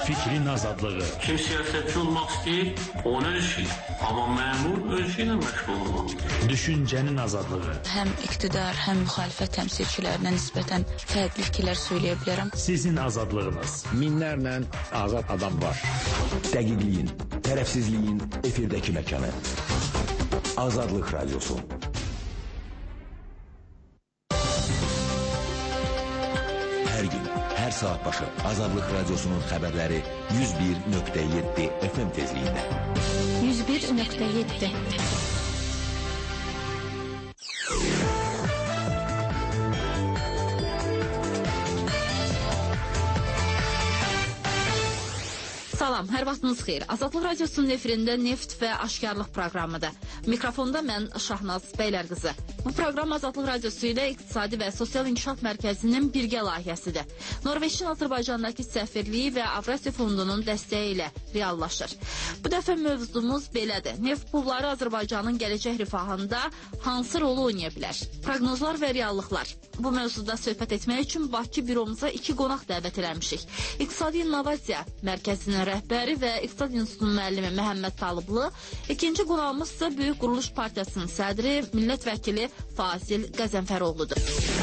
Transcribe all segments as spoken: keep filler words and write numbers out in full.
Fikrin azadlığı. Kim siyasetçi olmaq istəyir, onun işi. Amma məmur öz işi ilə məşğul olmalıdır. Düşüncənin azadlığı. Həm iqtidar, həm müxalifət təmsilçilərinə nisbətən fərqli fikirlər söyləyə bilərəm. Sizin azadlığınız. Minlərlə azad adam var. Dəqiqliyin, tərəfsizliyin efirdəki məkanı. Azadlıq Radyosu. Hər gün, hər saat başı Azadlıq Radyosu'nun xəbərləri yüz bir nöqtə yeddi F M tezliyində. yüz bir nöqtə yeddi. Salam, hər vaxtınız xeyir. Azadlıq Radyosu'nun efirində Neft və Aşkarlıq proqramıdır. Mikrofonda mən Şahnaz Bəylərqızı. Bu proqram Azadlıq Radyosu ilə İqtisadi və Sosial İnkişaf Mərkəzinin birgə layihəsidir. Norveçin Azərbaycandakı səfirliyi və Avrasiya Fondunun dəstəyi ilə reallaşır. Bu dəfə mövzumuz belədir. Neft pulları Azərbaycanın gələcək rifahında hansı rolu oynaya bilər? Proqnozlar və reallıqlar. Bu mövzuda söhbət etmək üçün Bakı büromuza iki qonaq dəvət eləmişik. İqtisadi İnnovasiya Mərkəzinin rəhbəri və İqtisad İnstitutunun müəllimi Məhəmməd Talıblı, ikinci qonağımız ise Böyük Quruluş Partiyasının sədri, millət vəkili Fazil Qəzənfəroğludur.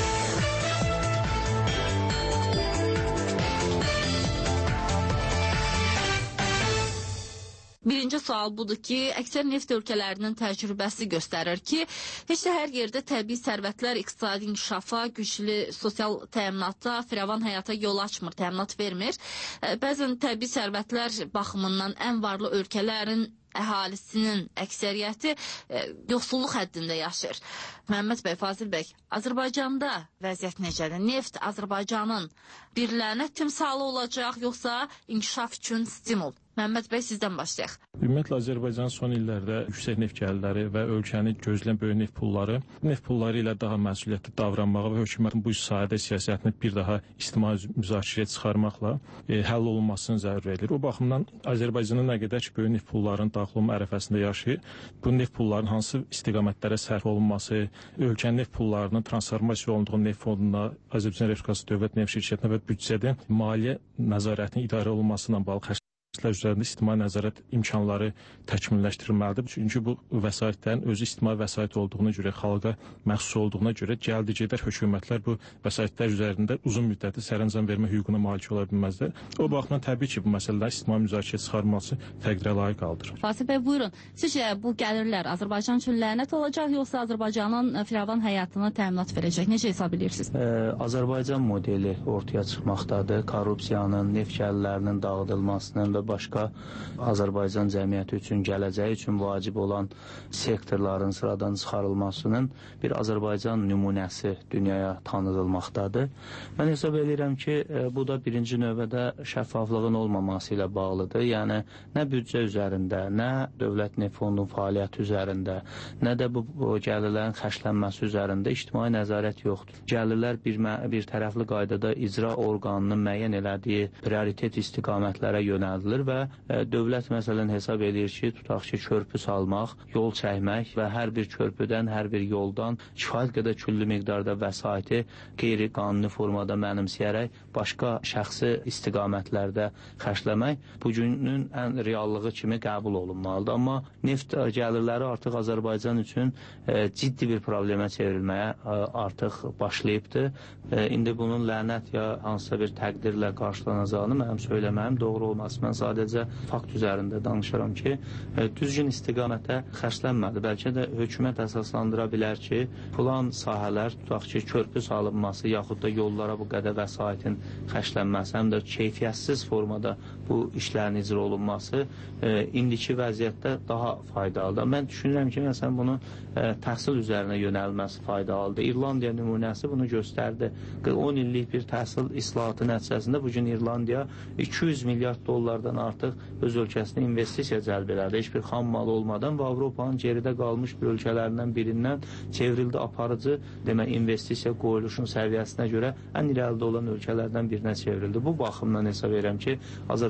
Birinci sual budur ki, əksər neft ölkələrinin təcrübəsi göstərir ki, heç də hər yerdə təbii sərvətlər iqtisadi inkişafa, güclü sosial təminata, firavan həyata yol açmır, təminat vermir. Bəzən təbii sərvətlər baxımından ən varlı ölkələrin əhalisinin əksəriyyəti e, yoxsulluq həddində yaşayır. Məhəmməd bəy, Fazil bəy, Azərbaycanda vəziyyət necədir? Neft Azərbaycanın bir lənət timsalı olacaq, yoxsa inkişaf üçün stimul? Məhəmməd bəy, sizdən başlayaq. Ümumiyyətlə, Azərbaycan son illərdə yüksək neft gəlirləri və ölkəni gözləyən böyük neft pulları, neft pulları ilə daha məsuliyyətli davranmağa və hökumətin bu sahədə siyasətini bir daha ictimai müzakirəyə çıxarmaqla e, həll olunmasını zərur edir. O baxımdan Azərbaycanın nə qədər ki, böyük neft pullarının daxil olma ərəfəsində yaşayır, bu neft pullarının hansı istiqamətlərə sərf olunması, ölkənin neft pullarının transformasiya olunduğu neft fonduna, Azərbaycan Respublikası Dövlət Neft Şirkətinə və büdcədə maliyyə nəzarətinin idarə olunması ilə bağlı xərclər üzərində ictimai nəzarət imkanları təkmilləşdirilməlidir. Çünki bu vəsaitlərin özü ictimai vəsait olduğuna görə, xalqa məxsus olduğuna görə gəldi-gedər hökumətlər bu vəsaitlər üzərində uzun müddətli sərəncam vermə hüququna malik ola bilməzlər. O baxımdan təbii ki, bu məsələlər ictimai müzakirəyə çıxarılması təqdirə layiq qaldır. Fazil bəy, buyurun. Sizcə bu gəlirlər Azərbaycan üçün lənət olacaq, yoxsa Azərbaycanın firavan həyatına təminat verəcək? Necə hesab edirsiniz? Ee, Azərbaycan modeli ortaya çıxmaqdadır. Korrupsiyanın, neft gəlirlərinin dağıdılmasının və başqa Azərbaycan cəmiyyəti üçün, gələcəyi üçün vacib olan sektorların sıradan çıxarılmasının bir Azərbaycan nümunəsi dünyaya tanıdılmaqdadır. Mən hesab edirəm ki, bu da birinci növbədə şəffaflığın olmaması ilə bağlıdır. Yəni, nə büdcə üzərində, nə Dövlət Neft Fondunun fəaliyyəti üzərində, nə də bu, bu gəlirlərin xərclənməsi üzərində ictimai nəzarət yoxdur. Gəlirlər bir, bir tərəfli qaydada icra orqanının müəyyən elədiyi prioritet istiqamətlərə yönəldilir və e, dövlət məsələn hesab edir ki, tutaq ki, körpü salmaq, yol çəkmək və hər bir körpüdən, hər bir yoldan kifayət qədər küllü miqdarda vəsaiti qeyri-qanuni formada mənimsəyərək başqa şəxsi istiqamətlərdə xərcləmək bugünün ən reallığı kimi qəbul olunmalıdır. Amma neft gəlirləri artıq Azərbaycan üçün e, ciddi bir problemə çevrilməyə e, artıq başlayıbdır. E, indi bunun lənət ya hansısa bir təqdirlə qarşılanacağını mənim söyləməyim doğru olmaz. Mən sadəcə fakt üzərində danışıram ki, e, düzgün istiqamətə xərclənmədi. Bəlkə də hökumət əsaslandıra bilər ki, plan sahələr, tutaq ki, körpü salınması, yaxud da yollara bu qədər vəsaitin xərclənməsi, həm də keyfiyyətsiz formada bu işlərin icra olunması e, indiki vəziyyətdə daha faydalıdır. Mən düşünürəm ki, məsələn, bunun e, təhsil üzərinə yönəlməsi faydalıdır. İrlandiya nümunəsi bunu göstərdi. on illik bir təhsil islahatı nəticəsində bugün İrlandiya iki yüz milyard dollardan artıq öz ölkəsinə investisiya cəlb elədi. Heç bir xam mal olmadan və Avropanın geridə qalmış bir ölkələrindən birindən çevrildi aparıcı demə investisiya qoyuluşun səviyyəsinə görə ən irəlidə olan ölkələrdən birinə çevrildi. Bu baxımdan hesab edirəm ki, Azərbaycan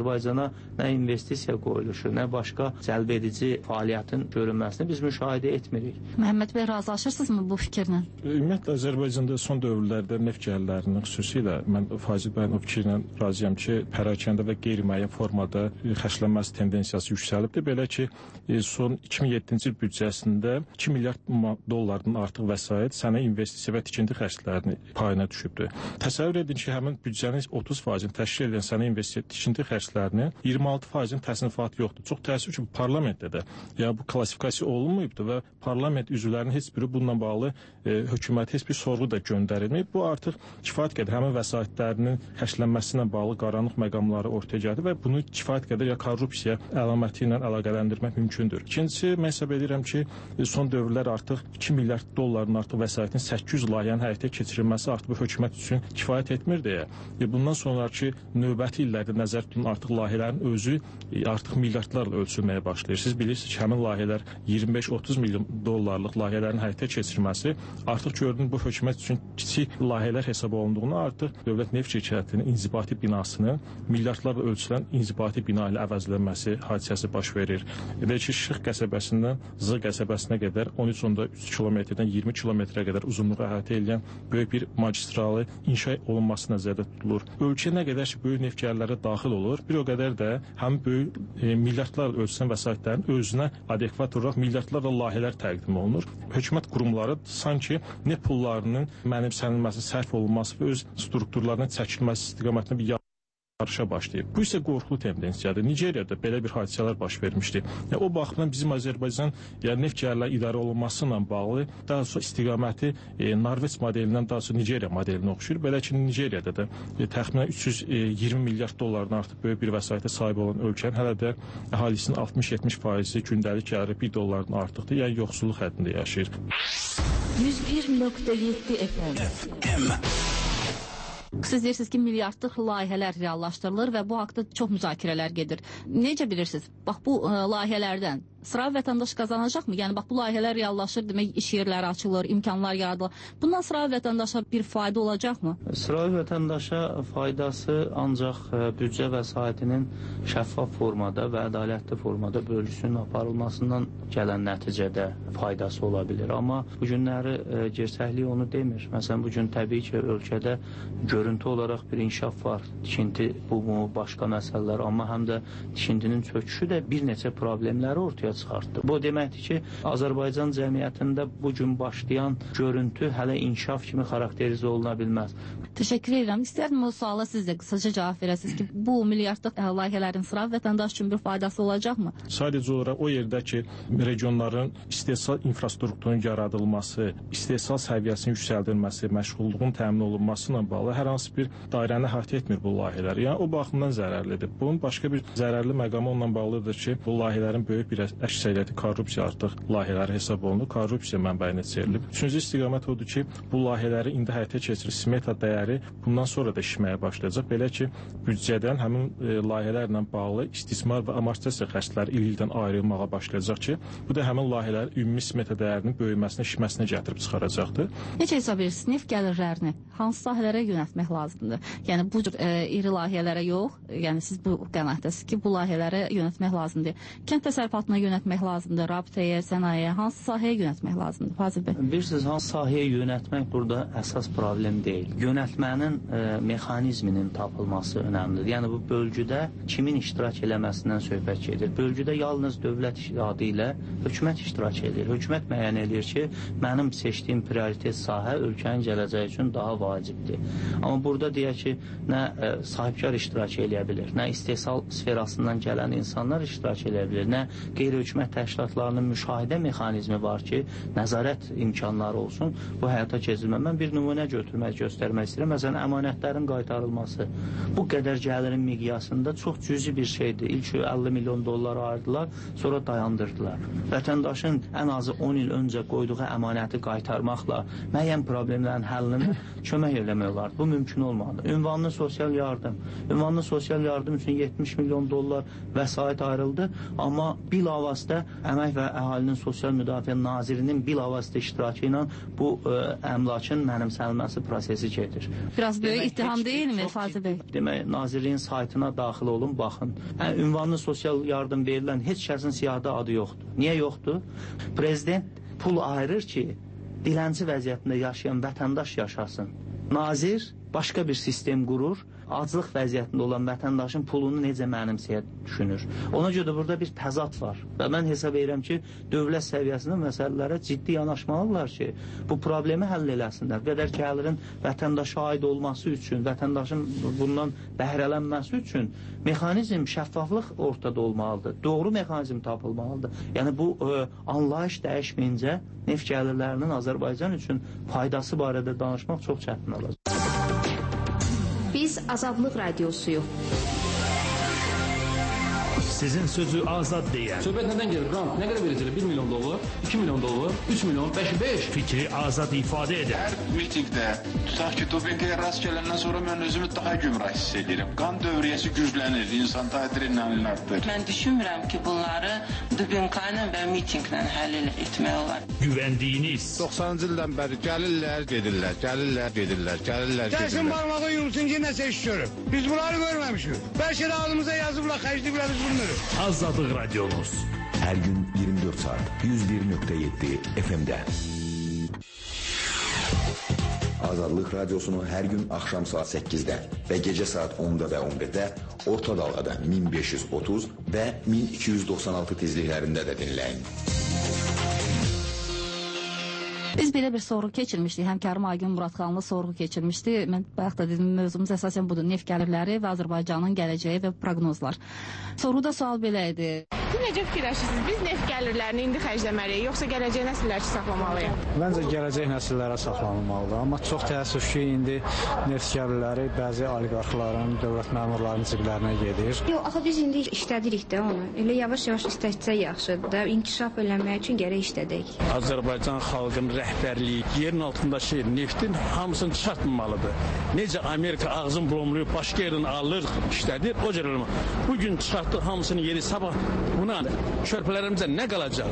Azərbaycana nə investisiya qoyuluşu, nə başqa cəlb edici fəaliyyətin görünməsini biz müşahidə etmirik. Məhəmməd bəy, razılaşırsınızmı bu fikirlə? Ümumiyyətlə Azərbaycanda son dövrlərdə neft gəlirlərinin xüsusilə mən Fazil bəyin o fikirlə razıyam ki, pərakəndə və qeyri-müəyyən formada xərclənməsi tendensiyası yüksəlibdir. Belə ki, son iki min yeddinci il büdcəsində iki milyard dollardan artıq vəsait sənə investisiya və tikinti xərclərinin payına düşübdür. Təsəvvür edin ki, həmin büdcənin otuz faizini təşkil edən sənə investisiya tikinti xərclərinin iyirmi altı faizinin təsnifatı yoxdur. Çox təəssüf ki, bu parlamentdə də ya bu klassifikasiya olunmayıbdır və parlament üzvlərinin heç biri bununla bağlı e, hökumət heç bir sorğu da göndərilməyib. Bu artıq kifayət qədər həmin vəsaitlərinin xərclənməsi ilə bağlı qaranlıq məqamları ortaya gəldi və bunu kifayət qədər ya korrupsiya əlaməti ilə əlaqələndirmək mümkündür. İkincisi, mən hesab edirəm ki, son dövrlər artıq iki milyard dollardan artıq vəsaitin səkkiz yüz layihənin həyata keçirilməsi artıq bu hökumət üçün kifayət etmir deyə. E, bundan sonraki növbəti illərdə nəzər tutulan artıq layihələrin özü e, artıq milyardlarla ölçülməyə başlayır. Siz bilirsiniz ki, həmin layihələr iyirmi beş otuz milyon dollarlıq layihələrin həyata keçirilməsi artıq gördüyün bu hökumət üçün kiçik layihələr hesab olunduğunu, artıq dövlət neft şirkətinin inzibati binasının milyardlarla ölçülən inzibati bina ilə əvəzlənməsi hadisəsi baş verir. Elə ki, Şıx qəsəbəsindən Zığ qəsəbəsinə qədər on üç nöqtə üç kilometrdən iyirmi kilometrə qədər uzunluğu əhatə edən böyük bir magistralı inşa olunması nəzərdə tutulur. Ölkə nə qədər ki, böyük neft gəlirləri daxil olur, bir o qədər də həmin böyük e, milyardlar ölçülən vəsaitlərin özünə adekvat olaraq milyardlarla layihələr təqdim olunur. Hökumət qurumları sanki neft pullarının mənimsənilməsi, sərf olunması və öz strukturlarının çəkilməsi istiqamətində bir yarışa başlayıb. Bu isə qorxulu tendensiyadır. Nigeriyada belə bir hadisələr baş vermişdi. Yəni, o baxımdan bizim Azərbaycan yəni neft gəlirləri idarə olunması ilə bağlı daha sonra istiqaməti e, Norveç modelindən daha sonra Nigeriya modelinə oxşuyur. Belə ki, Nigeriyada da e, təxminən üç yüz iyirmi milyard dollardan artıq böyük bir vəsaitə sahib olan ölkənin hələ də əhalisinin altmış yetmiş faizi gündəlik gəliri bir dollardan artıqdır. Yəni yoxsulluq həddində yaşayır. yüz bir nöqtə yeddi F M. Siz deyirsiniz ki, milyardlıq layihələr reallaşdırılır və bu haqda çox müzakirələr gedir. Necə bilirsiniz? Bax, bu ə, layihələrdən sıra vətəndaş qazanacaqmı? Yəni, bax, bu layihələr reallaşır, demək, iş yerləri açılır, imkanlar yaradılır. Bundan sıra vətəndaşa bir fayda olacaqmı? Sıra vətəndaşa faydası ancaq büdcə vəsaitinin şəffaf formada və ədalətli formada bölgüsünün aparılmasından gələn nəticədə faydası ola bilir. Amma bu günləri e, gerçəklik onu demir. Məsələn, bu gün təbii ki, ölkədə görüntü olaraq bir inkişaf var. Tikinti, bu, bu başqa məsələlər, amma həm də tikintinin çöküşü də bir neçə problemləri ortaya çıxartdı. Bu deməkdir ki, Azərbaycan cəmiyyətində bu gün başlayan görüntü hələ inkişaf kimi xarakterizə oluna bilməz. Təşəkkür edirəm. İstərdim o suala siz də qısaca cavab verəsiniz ki, bu milyardlıq layihələrin sıra vətəndaş üçün bir faydası olacaqmı? Sadəcə olaraq o yerdə ki, regionların istehsal infrastrukturunun yaradılması, istehsal səviyyəsinin yüksəldilməsi, məşğulluğun təmin olunması ilə bağlı hər hansı bir dairəni əhatə etmir bu layihələr. Yəni o baxımdan zərərlidir. Bunun başqa bir zərərli məqamı onunla bağlıdır ki, bu layihələrin böyük bir əksəriyyəti korrupsiya artıq layihələri hesab olunur, korrupsiya mənbəyinə çevrilib. Üçüncü istiqamət odur ki, bu layihələri indi həyata keçirir, smeta dəyəri bundan sonra da işləməyə başlayacaq. Belə ki, büdcədən həmin e, layihələrlə bağlı istismar və amortizasiya xərcləri il-ildən ayrılmağa başlayacaq ki, bu da həmin layihələrin ümumi smeta dəyərinin böyüməsinə, işməsinə gətirib çıxaracaqdır. Necə hesab edirsiniz? Neft gəlirlərini hansı sahələrə yönəltmək lazımdır? Yəni bu cür e, iri layihələrə yox, yəni siz bu qənaətdəsiniz ki, bu layihələrə yönəltmək lazımdır. Kənd təsərrüfatına yönəltmək lazımdır, rabitəyə, sənayeyə, hansı sahəyə yönəltmək lazımdır? Fazil bəy. Bilirsiniz, hansı sahəyə yönəltmək burada əsas problem deyil. Yönəltmənin e, mexanizminin tapılması önəmlidir. Yəni bu bölgüdə kimin iştirak eləməsindən söhbət gedir. Bölgüdə yalnız dövlət adı ilə hökumət iştirak edir. Hökumət müəyyən edir ki, mənim seçdiyim prioritet sahə ölkənin gələcəyi üçün daha vacibdir. Amma burada deyək ki, nə e, sahibkar iştirak eləyə bilir, nə istehsal sferasından gələn insanlar iştirak eləyə bilir, nə qeyri-hökumət təşkilatlarının müşahidə mexanizmi var ki, nəzarət imkanları olsun, bu həyata keçirilmə. Mən bir nümunə götürmək, göstərmək istəyirəm. Məsələn, əmanətlərin qaytarılması. Bu qədər gəlirin miqyasında çox cüzi bir şeydir. İlk əlli milyon dollar ayırdılar, sonra dayandırdılar. Vətəndaşın ən azı on il öncə qoyduğu əmanəti qaytarmaqla müəyyən problemlərin həllinə kömək eləmək olar. Bu mümkün olmadı. Ünvanlı sosial yardım. Ünvanlı sosial yardım üçün yetmiş milyon dollar vəsait ayrıldı, amma bilavə bilavasitə Əmək və Əhalinin Sosial Müdafiə Nazirinin bilavasitə iştirakı ilə bu ə, əmlakın mənimsənilməsi prosesi gedir. Biraz böyük ittiham deyilmi Fatih bəy? Demək, Nazirliyin saytına daxil olun, baxın. Hə, ünvanlı sosial yardım verilən heç kəsin siyahıda adı yoxdur. Niyə yoxdur? Prezident pul ayırır ki, dilənçi vəziyyətində yaşayan vətəndaş yaşasın. Nazir başqa bir sistem qurur, aclıq vəziyyətində olan vətəndaşın pulunu necə mənimsəyə düşünür. Ona görə də burada bir təzad var. Və mən hesab edirəm ki, dövlət səviyyəsində məsələlərə ciddi yanaşmalıdırlar ki, bu problemi həll eləsinlər. Qədər gəlirin vətəndaşa aid olması üçün, vətəndaşın bundan bəhrələnməsi üçün mexanizm, şəffaflıq ortada olmalıdır. Doğru mexanizm tapılmalıdır. Yəni bu ə, anlayış dəyişməyincə neft gəlirlərinin Azərbaycan üçün faydası barədə danışmaq çox çətin olacaq. Biz Azadlıq Radiosuyuq. Sizin sözü azad deyən. Söhbət nədən gelir? Grant nə qədər verəcəklər? bir milyon dollar, iki milyon dollar, üç milyon, beş, beş. Fikri azad ifadə edən. Hər mitingdə, tutaq ki, dopinqə rast gələndən sonra mən özümü daha gümrah hiss edirəm. Qan dövriyyəsi güclənir, insanda adrenalin artır. Mən düşünmürəm ki, bunları dopinqla və mitinglə həll etmək olar. Güvəndiyiniz. doxsanıncı ildən bəri gəlirlər, gedirlər, gəlirlər, gedirlər, gəlirlər, gedirlər. Gəlsin barmağı yumsun ki, nəsə iş görüb. Biz bunları görməmişik. Bəlkə də ağlımıza yazıblar, xərcliyiblər biz bunları. Azadlıq Radiomuz. Hər gün iyirmi dörd saat yüz bir nöqtə yeddi F M-də. Azadlıq Radiosunu hər gün axşam saat səkkizdə və gecə saat onda və on birdə orta dalğada min beş yüz otuz və min iki yüz doxsan altı tezliklərində də dinləyin. Biz belə bir sorğu keçirmişdik. Həmkarım Aygün Muradxanlı sorğu keçirmişdi. Mən bayaq da dedim, mövzumuz əsasən budur. Neft gəlirləri və Azərbaycanın gələcəyi və proqnozlar. Sorğuda sual belə idi. Siz necə fikirləşirsiniz? Biz neft gəlirlərini indi xərcləməliyik, yoxsa gələcək nəsillər üçün saxlamalıyıq? Məncə gələcək nəsillərə saxlanılmalıdır. Amma çox təəssüf ki, indi neft gəlirləri bəzi oliqarxların, dövlət məmurlarının ciblərinə gedir. Yox, axı biz indi işlədirik də onu. Elə yavaş-yavaş istəsə yaxşıdır da, inkişaf eləmək üçün gərək işlədək. Azərbaycan xalqının rəhbərliyi yerin altındakı neftin hamısını çıxartmamalıdır. Necə Amerika ağzını blomlayıb başqa yerini alır, işlədir, o cür olmalı. Bugün çıxartdı hamısını yeri, sabah buna körpələrimizə nə qalacaq?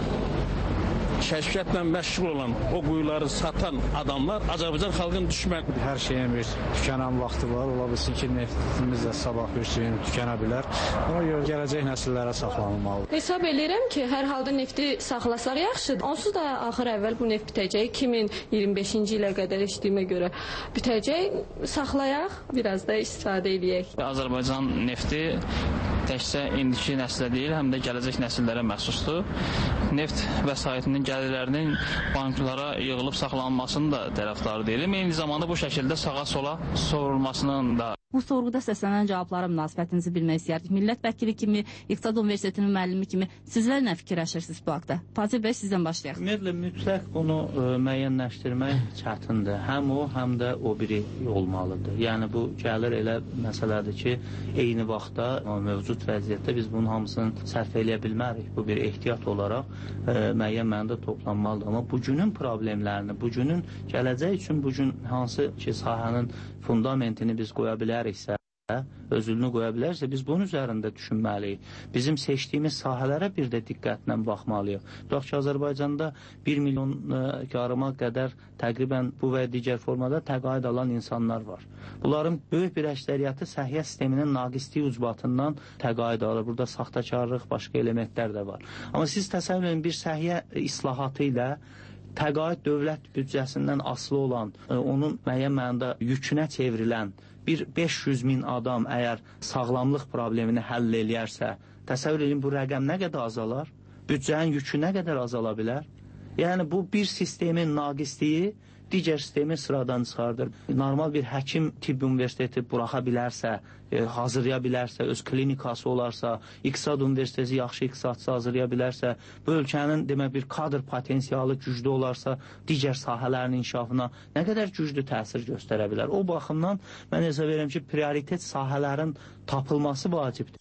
Kəşfiyyatla məşğul olan, o quyuları satan adamlar Azərbaycan xalqının düşməni. Hər şeyin bir tükənən vaxtı var. Ola bilsin ki, neftimiz də sabah bir şeyin tükənə bilər. Ona görə gələcək nəsillərə saxlanılmalıdır. Hesab edirəm ki, hər halda nefti saxlasaq yaxşıdır. Onsuz da axır əvvəl bu neft bitəcək. iki min iyirmi beşinci ilə qədər eşitdiyimə görə bitəcək. Saxlayaq, biraz da istifadə edək. Azərbaycan nefti təkcə indiki nəslə deyil, həm də gələcək nəsillərə məxsusdur. Neft vəsaitinin gəlirlərinin banklara yığılıb saxlanılmasının da tərəfdarı deyiləm. Eyni zamanda bu şəkildə sağa-sola sorulmasının da. Bu sorğuda səslənən cavablara münasibətinizi bilmək istəyərdik. Millət vəkili kimi, İqtisad Universitetinin müəllimi kimi sizlər nə fikirləşirsiniz bu haqda? Fatih bəy, sizdən başlayaq. Ümumiyyətlə, mütləq bunu ə, müəyyənləşdirmək çətindir. Həm o, həm də o biri olmalıdır. Yəni, bu gəlir elə məsələdir ki, eyni vaxtda mövcud vəziyyətdə biz bunun hamısını sərf eləyə bilmərik. Bu bir ehtiyat olaraq ə, müəyyən məndə toplanmalıdır. Amma bugünün problemlərini, bugünün gələcək üçün bugün hansı ki, sahənin fundamentini biz qoya biləriksə, özülünü qoya bilərsə, biz bunun üzərində düşünməliyik. Bizim seçdiyimiz sahələrə bir də diqqətlə baxmalıyıq. Tutaq ki, Azərbaycanda bir milyon yarıma qədər təqribən bu və digər formada təqaüd alan insanlar var. Bunların böyük bir əksəriyyəti səhiyyə sisteminin naqisliyi ucbatından təqaüd alır. Burada saxtakarlıq, başqa elementlər də var. Amma siz təsəvvür edin, bir səhiyyə islahatı ilə təqaüd dövlət büdcəsindən asılı olan, onun müəyyən mənada yükünə çevrilən bir beş yüz min adam əgər sağlamlıq problemini həll eləyərsə, təsəvvür edin, bu rəqəm nə qədər azalar? Büdcənin yükü nə qədər azala bilər? Yəni, bu bir sistemin naqisliyi digər sistemi sıradan çıxardır. Normal bir həkim tibb universiteti buraxa bilərsə, e, hazırlaya bilərsə, öz klinikası olarsa, İqtisad Universiteti yaxşı iqtisadçı hazırlaya bilərsə, bu ölkənin demək bir kadr potensialı güclü olarsa, digər sahələrin inkişafına nə qədər güclü təsir göstərə bilər. O baxımdan mən hesab edirəm ki, prioritet sahələrin tapılması vacibdir.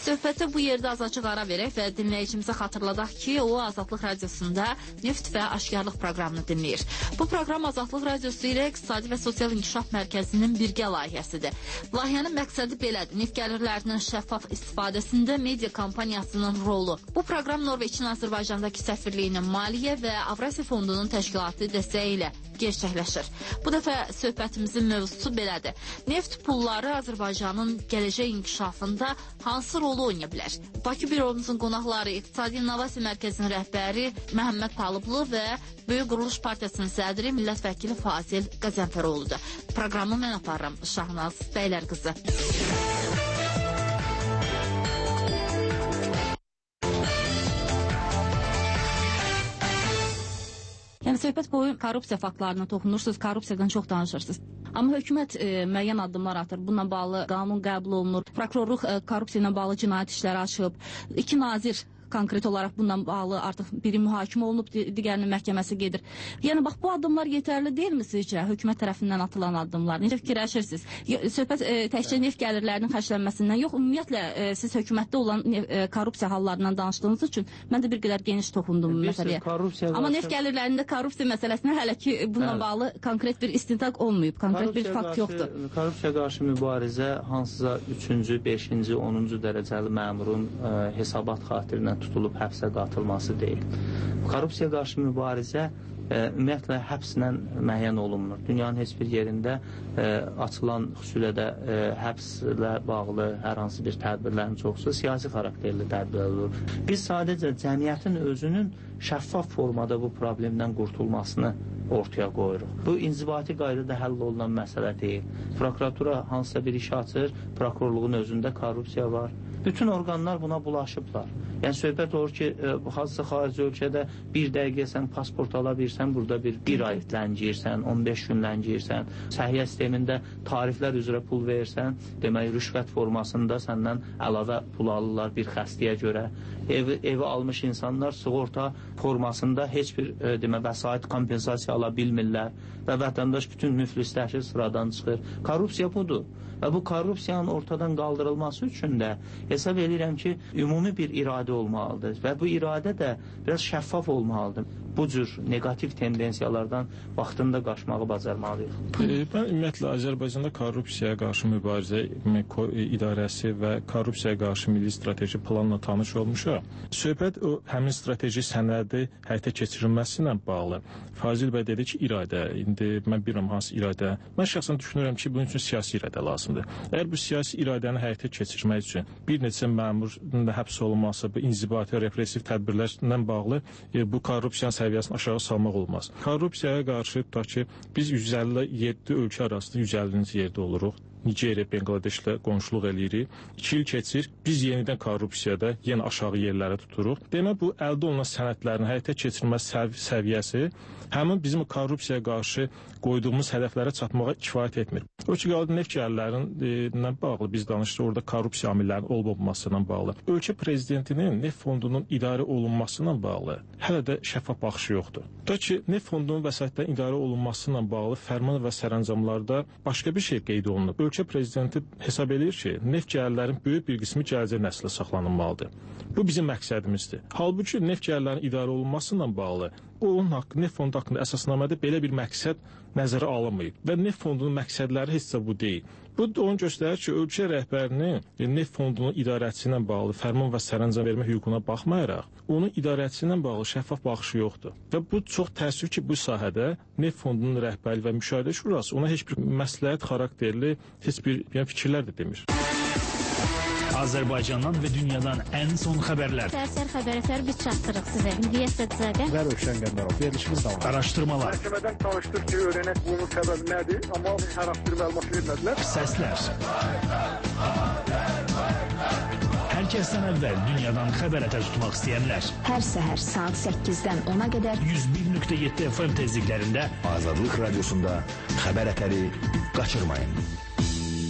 Söhbətə bu yerdə azacıq ara verək və dinləyicimizə xatırladaq ki, o Azadlıq Radiosunda Neft və Aşkarlıq proqramını dinləyir. Bu proqram Azadlıq Radiosu ilə İqtisadi və Sosial İnkişaf Mərkəzinin birgə layihəsidir. Layihənin məqsədi belədir: neft gəlirlərinin şəffaf istifadəsində media kampaniyasının rolu. Bu proqram Norveçin Azərbaycandakı səfirliyinin maliyyə və Avrasiya Fondunun təşkilatı dəstəyi ilə gerçəkləşir. Bu dəfə söhbətimizin mövzusu belədir: neft pulları Azərbaycanın gələcək inkişafında hansı rolu oynaya bilər? Bakı büromuzun qonaqları İqtisadi İnnovasiya Mərkəzinin rəhbəri Məhəmməd Talıblı və Böyük Quruluş Partiyasının sədri millət vəkili Fazil Qəzənfəroğludur. Proqramı mən aparıram, Şahnaz Bəylərqızı. Yəni söhbət boyu korrupsiya faktlarına toxunursunuz, korrupsiyadan çox danışırsınız. Amma hökumət e, müəyyən addımlar atır. Bununla bağlı qanun qəbul olunur. Prokurorluq e, korrupsiya ilə bağlı cinayət işləri açıb. İki nazir konkret olaraq bununla bağlı artıq biri mühakimə olunub, digərinin məhkəməsi gedir. Yəni bax, bu addımlar yetərli deyilmi sizcə? Hökumət tərəfindən atılan addımlar. Necə fikirləşirsiniz? Söhbət e, təkcə neft gəlirlərinin xərclənməsindən yox, ümumiyyətlə e, siz hökumətdə olan e, korrupsiya hallarından danışdığınız üçün mən də bir qədər geniş toxundum bu məsələyə. Amma neft gəlirlərində korrupsiya məsələsinə hələ ki bununla Bəli. bağlı konkret bir istintaq olmayıb, konkret korrupsiya bir fakt qarşı, yoxdur. Korrupsiya qarşı mübarizə hansısa üçüncü, beşinci, onuncu dərəcəli məmurun e, hesabat xatirinə tutulub həbsə qatılması deyil. Korrupsiya qarşı mübarizə e, ümumiyyətlə həbslə müəyyən olunmur. Dünyanın heç bir yerində e, açılan xüsusilə e, həbslə bağlı hər hansı bir tədbirlərin çoxusu siyasi xarakterli tədbirlər olur. Biz sadəcə cəmiyyətin özünün şəffaf formada bu problemdən qurtulmasını ortaya qoyuruq. Bu inzibati qaydada həll olunan məsələ deyil. Prokuratura hansısa bir iş açır, prokurorluğun özündə korrupsiya var. Bütün orqanlar buna bulaşıblar. Yəni söhbət olur ki, e, hansısa xarici ölkədə bir dəqiqə sən pasport ala bilsən, burada bir, bir ay lənciyirsən, on beş gün lənciyirsən, səhiyyə sistemində tariflər üzrə pul verirsən, demək, rüşvət formasında səndən əlavə pul alırlar bir xəstəyə görə. Evi, evi almış insanlar sığorta formasında heç bir e, demə, vəsait kompensasiya ala bilmirlər və vətəndaş bütün müflisləşir, sıradan çıxır. Korrupsiya budur. Və bu korrupsiyanın ortadan qaldırılması üçün də hesab edirəm ki, ümumi bir iradə olmalıdır və bu iradə də biraz şəffaf olmalıdır. Bu cür negativ tendensiyalardan vaxtında qaçmağı bacarmalıyıq. Mən ümumiyyətlə Azərbaycanda korrupsiyaya qarşı mübarizə idarəsi və korrupsiyaya qarşı milli strateji planla tanış olmuşam. Söhbət o həmin strateji sənədi həyata keçirilməsi ilə bağlı. Fazil bəy dedi ki, iradə. İndi mən bilmirəm hansı iradə. Mən şəxsən düşünürəm ki, bunun üçün siyasi iradə lazımdır. Əgər bu siyasi iradəni həyata keçirmək üçün bir neçə məmurun da həbs olunması, bu inzibati repressiv tədbirlərlə bağlı e, bu korrupsiyanın səviyyəsini aşağı salmaq olmaz. Korrupsiyaya qarşı tutaq ki, biz yüz əlli yeddi ölkə arasında yüz əllinci yerdə oluruq. Nigeriya, Benqladeshlə qonşuluq eləyirik. İki il keçir, biz yenidən korrupsiyada yenə aşağı yerlərə tuturuq. Demək, bu əldə olunan sənədlərin həyata keçirilmə səv səviyyəsi həmin bizim korrupsiyaya qarşı qoyduğumuz hədəflərə çatmağa kifayət etmir. O ki, qaldı neft gəlirlərinə bağlı biz danışdıq, orada korrupsiya amillərinin olmamasına bağlı. Ölkə prezidentinin neft fondunun idarə olunmasına bağlı hələ də şəffaf baxışı yoxdur. Da ki, neft fondunun vəsaitdən idarə olunmasına bağlı fərman və sərəncamlarda başqa bir şey qeyd olunub. Ölkə prezidenti hesab edir ki, neft gəlirlərinin böyük bir qismi gələcək nəslə saxlanılmalıdır. Bu bizim məqsədimizdir. Halbuki neft gəlirlərinin idarə olunmasına bağlı onun haqqı, neft fondu haqqında əsasnamədə belə bir məqsəd nəzərə alınmayıb və neft fondunun məqsədləri heç də bu deyil. Bu da onu göstərir ki, ölkə rəhbərinin neft fondunun idarəçisi ilə bağlı fərman və sərəncam vermə hüququna baxmayaraq, onun idarəçisi ilə bağlı şəffaf baxışı yoxdur. Və bu çox təəssüf ki, bu sahədə neft fondunun rəhbəri və müşahidə şurası ona heç bir məsləhət xarakterli heç bir yəni, fikirlər də demir. Azərbaycandan və dünyadan ən son xəbərlər. Səhər xəbərlər biz çatdırıq sizə. Bilgiyə Sədzədə. Və Rövşən Qəmbərov. Verilişimiz davam. Araşdırmalar. Məhkəmədən tanışdıq ki, öyrənək bunun səbəbi nədir, amma hər hansı bir məlumat vermədilər. Səslər. Hər kəsdən əvvəl dünyadan xəbər ətər tutmaq istəyənlər. Hər səhər saat səkkizdən ona qədər yüz bir nöqtə yeddi F M tezliklərində Azadlıq Radiosunda xəbər ətəri qaçırmayın.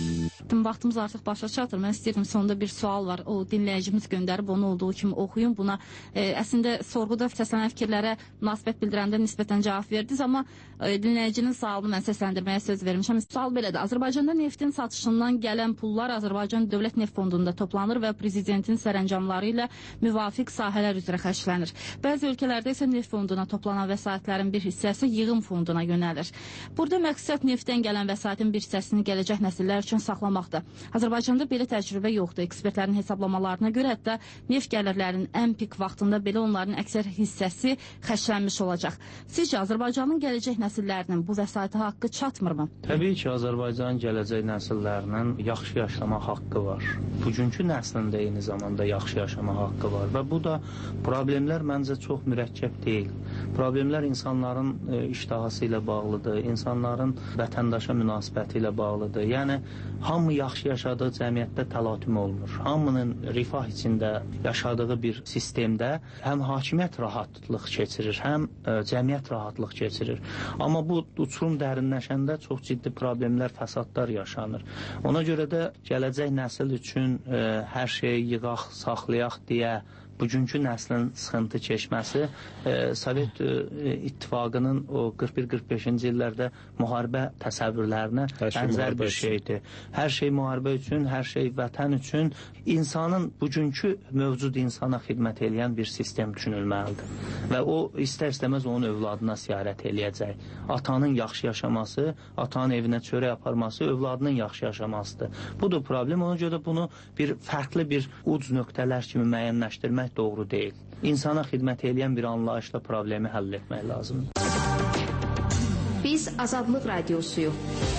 Dedim, vaxtımız artıq başa çatır. Mən istəyirdim, sonunda bir sual var. O dinləyicimiz göndərib, onu olduğu kimi oxuyun. Buna e, əslində sorğuda səslənən fikirlərə münasibət bildirəndə nisbətən cavab verdiniz, amma e, dinləyicinin sualını mən səsləndirməyə söz vermişəm. Sual belədir. Azərbaycanda neftin satışından gələn pullar Azərbaycan Dövlət Neft Fondunda toplanır və prezidentin sərəncamları ilə müvafiq sahələr üzrə xərclənir. Bəzi ölkələrdə isə neft fonduna toplanan vəsaitlərin bir hissəsi yığım fonduna yönəlir. Burada məqsəd neftdən gələn vəsaitin bir hissəsini gələcək nəsillər üçün saxlamaqdır. Azərbaycanda belə təcrübə yoxdur. Ekspertlərin hesablamalarına görə hətta neft gəlirlərinin ən pik vaxtında belə onların əksər hissəsi xərclənmiş olacaq. Sizcə Azərbaycanın gələcək nəsillərinin bu vəsaitə haqqı çatmırmı? Təbii ki, Azərbaycanın gələcək nəsillərinin yaxşı yaşamaq haqqı var. Bugünkü nəslin də eyni zamanda yaxşı yaşamaq haqqı var və bu da problemlər məncə çox mürəkkəb deyil. Problemlər insanların e, iştahası ilə bağlıdır, insanların vətəndaşa münasibəti ilə bağlıdır. Yəni, hamı yaxşı yaşadığı cəmiyyətdə təlatüm olmur. Hamının rifah içində yaşadığı bir sistemdə həm hakimiyyət rahatlıq keçirir, həm e, cəmiyyət rahatlıq keçirir. Amma bu uçurum dərinləşəndə çox ciddi problemlər, fəsadlar yaşanır. Ona görə də gələcək nəsil üçün e, hər şeyi yığaq, saxlayaq deyə bugünkü nəslin sıxıntı çəkməsi e, Sovet e, İttifaqının o qırx bir qırx beşinci illərdə müharibə təsəvvürlərinə bənzər bir şeydir. Hər şey müharibə üçün, hər şey vətən üçün, insanın bugünkü mövcud insana xidmət edən bir sistem düşünülməlidir. Və o istər-istəməz onun övladına siyarət eləyəcək. Atanın yaxşı yaşaması, atanın evinə çörək aparması, övladının yaxşı yaşamasıdır. Budur problem. Ona görə bunu bir fərqli bir uc nöqtələr kimi müəyyənləşdirmək doğru deyil. İnsana xidmət edən bir anlayışla problemi həll etmək lazımdır. Biz Azadlıq Radiosuyuq.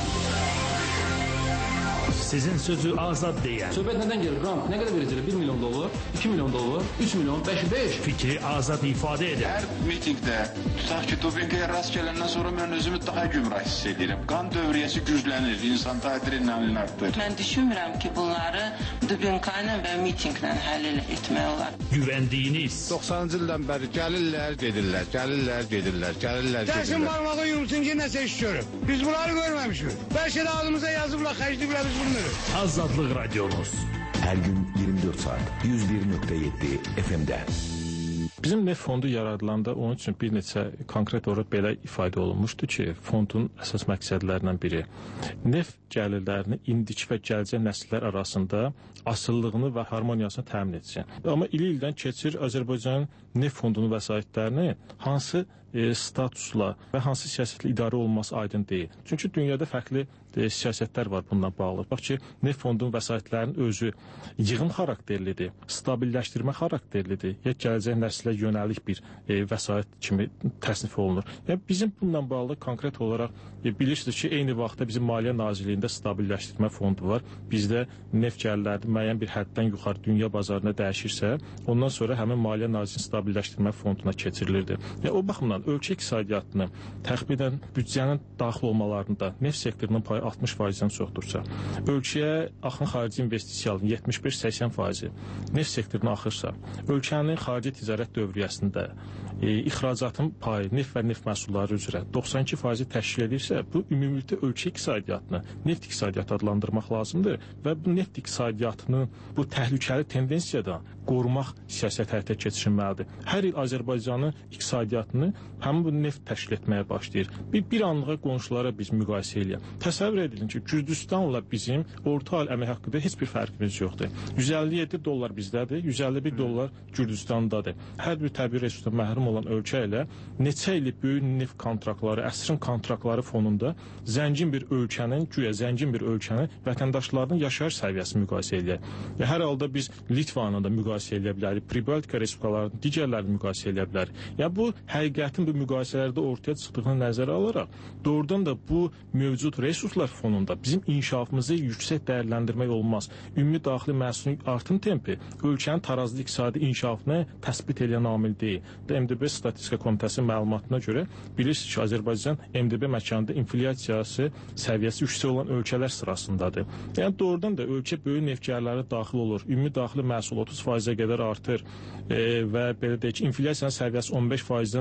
Sizin sözü azad deyən. Söhbət nədən gelir? Ram, nə qədər verəcəklər? bir milyon dollar, iki milyon dollar, üç milyon, beş, beş. Fikri azad ifadə edən. Hər mitingdə, tutaq ki, dopinqaya rast gələndən sonra mən özümü daha gümrah hiss edirəm. Qan dövriyyəsi güclənir, insan adrenalin artır. Mən düşünmürəm ki, bunları dopinqa ilə və mitinqlə həll etmək olar. Güvəndiyiniz. doxsanıncı ildən bəri gəlirlər, gedirlər, gəlirlər, gedirlər, gəlirlər, gedirlər. Dersin barmağı yumrusun ki, nəsə istiyorum. Biz bunları görməmişik. Bəlkə də ağzımıza yazıblar, xərcliyiblər, biz bunu Azadlıq Radiomuz. Hər gün iyirmi dörd saat yüz bir nöqtə yeddi F M-də. Bizim neft fondu yaradılanda onun üçün bir neçə konkret olaraq belə ifadə olunmuşdu ki, fondun əsas məqsədlərindən biri neft gəlirlərini indiki və gələcək nəsillər arasında asıllığını və harmoniyasını təmin etsin. Amma ili ildən keçir Azərbaycanın neft fondunun vəsaitlərini hansı e, statusla və hansı siyasətlə idarə olunması aydın deyil. Çünki dünyada fərqli e, siyasətlər var bununla bağlı. Bax ki, neft fondunun vəsaitlərinin özü yığım xarakterlidir, stabilləşdirmə xarakterlidir, ya gələcək nəslə yönəlik bir e, vəsait kimi təsnif olunur. Yəni, bizim bununla bağlı konkret olaraq e, bilirsiniz ki, eyni vaxtda bizim Maliyyə Nazirliyində stabilləşdirmə fondu var. Bizdə neft gəlirləri müəyyən bir həddən yuxarı dünya bazarına dəyişirsə, ondan sonra həmin Maliyyə Nazirliyinin stabilləşdirmə fonduna keçirilirdi. Yəni, o baxımdan ölkə iqtisadiyyatını təxminən büdcənin daxil olmalarında neft sektorunun payı altmış faizdən çoxdursa, ölkəyə axın xarici investisiyanın yetmiş beş səksən faizi neft sektoruna axırsa, ölkənin xarici ticarət dövriyyəsində e, ixracatın payı neft və neft məhsulları üzrə doxsan iki faizi təşkil edirsə, bu ümumilikdə ölkə iqtisadiyyatını neft iqtisadiyyatı adlandırmaq lazımdır və bu neft iqtisadiyyatının bu təhlükəli tendensiyadan qorumaq siyasət həyata keçirilməlidir. Hər il Azərbaycanın iqtisadiyyatını həmin bu neft təşkil etməyə başlayır. Bir, bir anlığa qonşulara biz müqayisə eləyək. Təsəvvür edin ki, Gürcüstanla bizim orta hal əmək haqqında heç bir fərqimiz yoxdur. yüz əlli yeddi dollar bizdədir, yüz əlli bir dollar Gürcüstandadır. Hər bir təbii resursdan məhrum olan ölkə ilə neçə illik böyük neft kontraktları, əsrin kontraktları fonunda zəngin bir ölkənin, güya zəngin bir ölkənin vətəndaşlarının yaşayış səviyyəsini müqayisə eləyək. Hər halda biz Litvanla da müqayisə eləyə bilərik, Pribaltika respublikalarının digərlərini müqayisə eləyə bilərik. Yəni bu həqiqətin bu müqayisələrdə ortaya çıxdığını nəzərə alaraq, doğrudan da bu mövcud resurslar fonunda bizim inkişafımızı yüksək dəyərləndirmək olmaz. Ümumi daxili məhsulun artım tempi ölkənin tarazlı iqtisadi inkişafını təsbit edən amil deyil. M D B Statistika Komitəsinin məlumatına görə bilirsiniz ki, Azərbaycan M D B məkanında inflyasiyası səviyyəsi yüksək olan ölkələr sırasındadır. Yəni doğrudan da ölkə böyük neft gəlirləri daxil olur. Ümumi daxili məhsul otuz faizə qədər artır e, və belə deyək ki, inflyasiyanın səviyyəsi on beş faizdən çoxdur.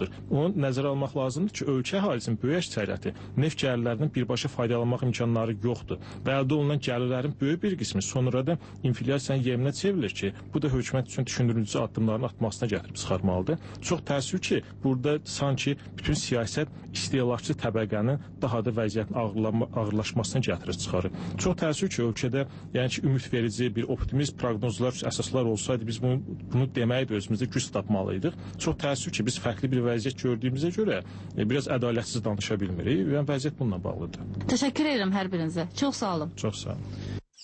artır. Onu nəzərə almaq lazımdır ki, ölkə əhalisinin böyük əksəriyyəti neft gəlirlərindən birbaşa faydalanmaq imkanları yoxdur və əldə olunan gəlirlərin böyük bir qismi sonra da inflyasiyanın yeminə çevrilir ki, bu da hökumət üçün düşündürücü addımların atmasına gətirib çıxarmalıdır. Çox təəssüf ki, burada sanki bütün siyasət istehlakçı təbəqənin daha da vəziyyətin ağırlaşmasına gətirir çıxarır. Çox təəssüf ki, ölkədə yəni ki, ümid verici bir optimist proqnozlar, əsaslar olsaydı biz bunu, bunu deməkdə özümüzdə güc tapmalıydıq. Çox təəssüf ki, biz fərqli bir vəziyyət gördüyümüzə görə e, biraz ədalətsiz danışa bilmirik və vəziyyət bununla bağlıdır. Təşəkkür edirəm hər birinizə. Çox sağ olun. Çox sağ olun.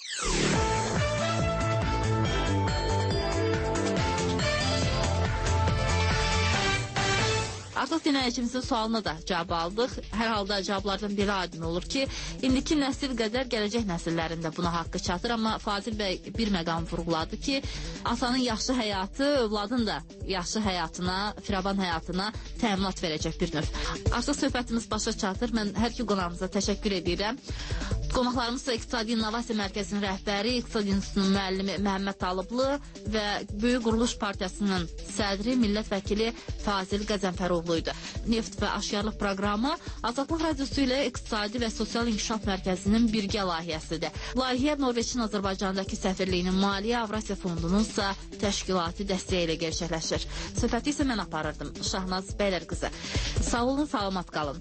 Artıq dinləyicimizin sualına da cavab aldıq. Hər halda cavablardan biri aydın olur ki, indiki nəsil qədər gələcək nəsillərin də buna haqqı çatır. Amma Fazil bəy bir məqam vurğuladı ki, atanın yaxşı həyatı övladın da yaxşı həyatına, firavan həyatına təminat verəcək bir növ. Artıq söhbətimiz başa çatır. Mən hər iki qonağımıza təşəkkür edirəm. Qonaqlarımız da İqtisadi İnnovasiya Mərkəzinin rəhbəri, İqtisadi İnstitutunun müəllimi Məhəmməd Talıblı və Böyük Quruluş Partiyasının sədri, millət vəkili Fazil Qəzənfəroğlu idi. Neft və aşkarlıq proqramı Azadlıq Radiosu ilə İqtisadi və Sosial İnkişaf Mərkəzinin birgə layihəsidir. Layihə Norveçin Azərbaycandakı səfirliyinin Maliyyə Avrasiya Fondunun isə təşkilati dəstəyi ilə gerçəkləşir. Söhbəti isə mən aparırdım. Şahnaz Bəylər qızı. Sağ olun, salamat qalın.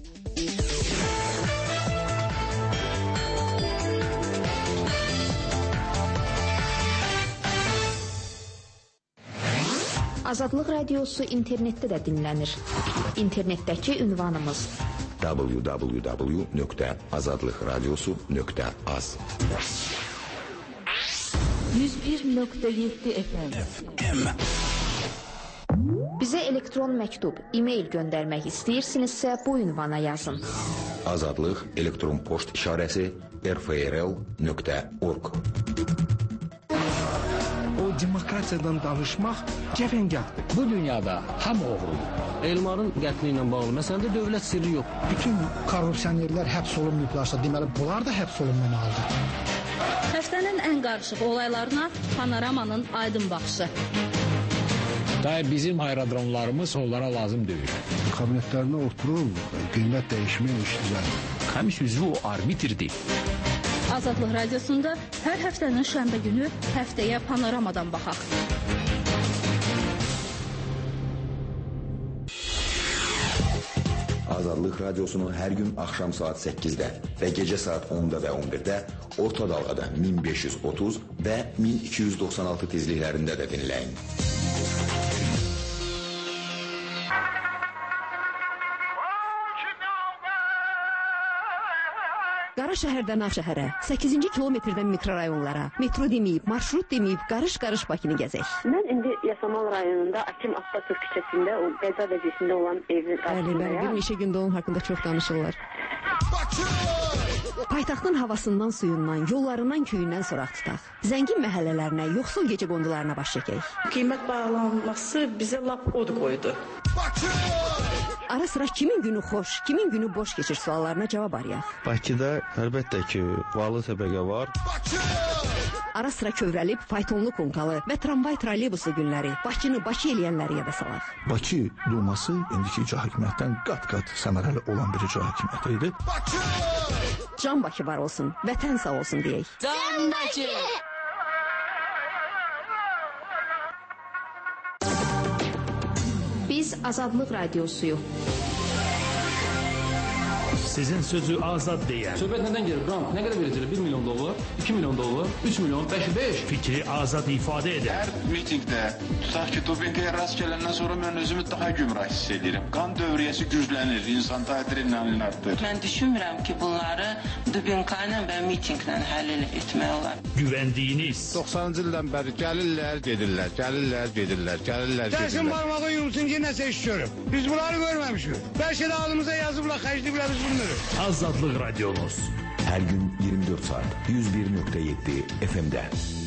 Azadlıq Radiosu internetdə də dinlənir. İnternetdəki ünvanımız w w w nöqtə azadlıq radiosu nöqtə az. yüz bir nöqtə yeddi F M. Bizə elektron məktub, e-mail göndərmək istəyirsinizsə bu ünvana yazın. Azadlıq elektron poçt işarəsi r f r l nöqtə org. O demokratiyadan danışmaq cəfəngahdır. Bu dünyada hamı oğrudur. Elmarın qətli ilə bağlı məsələdə dövlət sirri yox. Bütün korrupsionerlər həbs olunmayıblarsa, deməli bunlar da həbs olunmamalıdır. Həftənin ən qarışıq olaylarına Panoramanın aydın baxışı. Daha bizim aerodromlarımız onlara lazım deyil. Kabinetlərində oturub, qiymət dəyişmə işləyir. Həmiş üzvü o arbitrdir. Azadlıq Radiosunda hər həftənin şənbə günü həftəyə Panoramadan baxaq. Azadlıq Radiosunu hər gün axşam saat səkkizdə və gecə saat onda və on birdə orta dalğada min beş yüz otuz və min iki yüz doxsan altı tezliklərində də dinləyin. Qara şəhərdən Ağşəhərə, səkkizinci kilometrdən mikrorayonlara, metro deməyib, marşrut deməyib, qarış-qarış Bakını gəzək. Mən indi Yasamal rayonunda Akim Abbasov küçəsində o qəza vəziyyətində olan evin qarşısındayım. Bəli, bəli, bir neçə gündə onun haqqında çox danışırlar. Paytaxtın havasından, suyundan, yollarından, köyündən soraq tutaq. Zəngin məhəllələrinə, yoxsul gecə qondularına baş çəkək. Qiymət bağlanması bizə lap od qoydu. Ara sıra kimin günü xoş, kimin günü boş keçir suallarına cavab arayaq. Bakıda əlbəttə ki, varlı təbəqə var. Ara sıra kövrəlib, faytonlu konkalı və tramvay trolleybusu günləri, Bakını Bakı eləyənləri yada salaq. Bakı Duması indiki icra hakimiyyətdən qat-qat səmərəli olan bir icra hakimiyyəti idi. Can Bakı var olsun, vətən sağ olsun deyək. Can Bakı! Biz Azadlıq Radiosuyuq. Sizin sözü azad deyən. Söhbət nədən gelir? Ram, nə qədər verəcəklər? bir milyon dollar, iki milyon dollar, üç milyon, beş, beş. Fikri azad ifadə edən. Hər mitingdə, tutaq ki, Dubinqaya rast gələndən sonra mən özümü daha gümrah hiss edirəm. Qan dövriyyəsi güclənir, insan adrenalin artır. Mən düşünmürəm ki, bunları Dubinqa ilə və mitinglə həll etmək olar. Güvəndiyiniz. doxsanıncı ildən bəri gəlirlər, gedirlər, gəlirlər, gedirlər, gəlirlər, gedirlər. Gəlsin barmağı yumsun ki, nəsə istiyorum. Biz bunları görməmişik. Bəlkə də alımıza yazıblar, xərcliblər biz bunları. Azadlıq Radiomuz. Hər gün iyirmi dörd saat yüz bir nöqtə yeddi F M-də.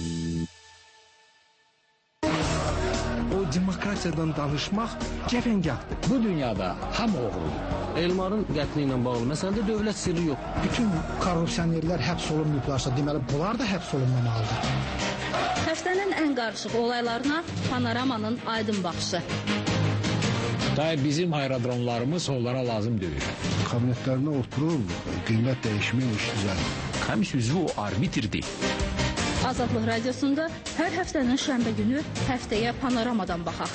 O demokratiyadan danışmaq cəfəngahdır. Bu dünyada hamı oğrudur. Elmarın qətli ilə bağlı məsələdə dövlət sirri yox. Bütün korrupsionerlər həbs olunmayıblarsa, deməli bunlar da həbs olunmamalıdır. Həftənin ən qarışıq olaylarına Panoramanın aydın baxışı. Day bizim aerodromlarımız onlara lazım deyil. Kabinetlərində oturur, qiymət dəyişmə iş düzəlir. Komis üzvü o arbitrdir. Azadlıq Radiosunda hər həftənin şənbə günü həftəyə panoramadan baxaq.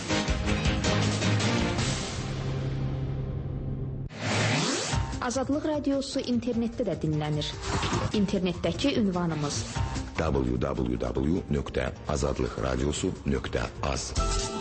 Azadlıq Radiosu internetdə də dinlənir. İnternetdəki ünvanımız w w w nöqtə azadlıqradiosu nöqtə az.